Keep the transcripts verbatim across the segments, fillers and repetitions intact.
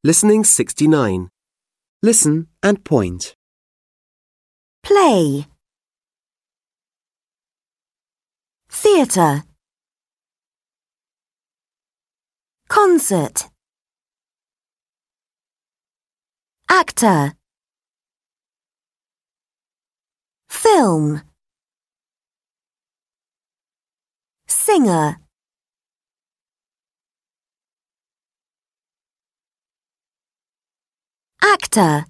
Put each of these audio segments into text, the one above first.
Listening sixty-nine. Listen and point. Play. Theatre. Concert. Actor. Film. Singer. Actor.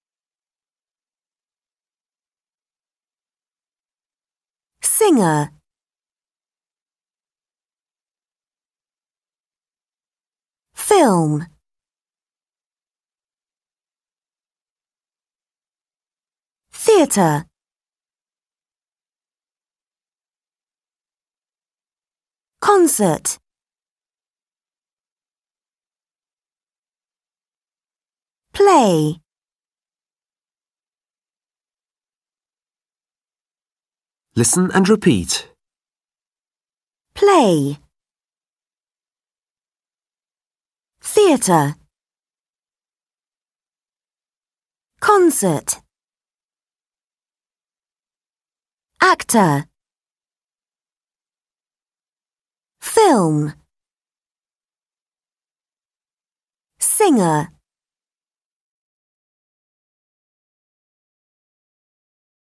Singer. Film. Theatre. Concert. Play. Listen and repeat. Play. Theatre. Concert. Actor. Film. Singer.